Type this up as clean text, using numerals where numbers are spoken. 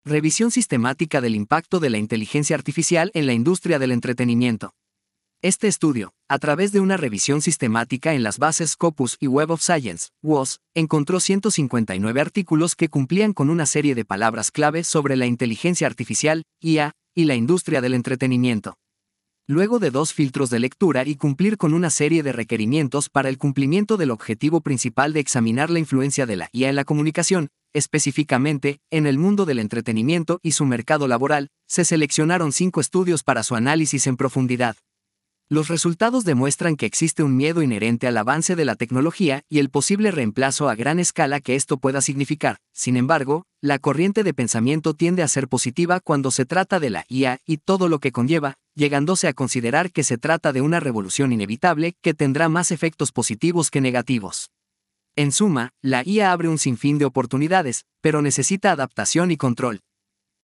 Revisión sistemática del impacto de la inteligencia artificial en la industria del entretenimiento. Este estudio, a través de una revisión sistemática en las bases Scopus y Web of Science, WOS, encontró 159 artículos que cumplían con una serie de palabras clave sobre la inteligencia artificial, IA, y la industria del entretenimiento. Luego de 2 filtros de lectura y cumplir con una serie de requerimientos para el cumplimiento del objetivo principal de examinar la influencia de la IA en la comunicación, específicamente, en el mundo del entretenimiento y su mercado laboral, se seleccionaron 5 estudios para su análisis en profundidad. Los resultados demuestran que existe un miedo inherente al avance de la tecnología y el posible reemplazo a gran escala que esto pueda significar. Sin embargo, la corriente de pensamiento tiende a ser positiva cuando se trata de la IA y todo lo que conlleva, llegándose a considerar que se trata de una revolución inevitable que tendrá más efectos positivos que negativos. En suma, la IA abre un sinfín de oportunidades, pero necesita adaptación y control.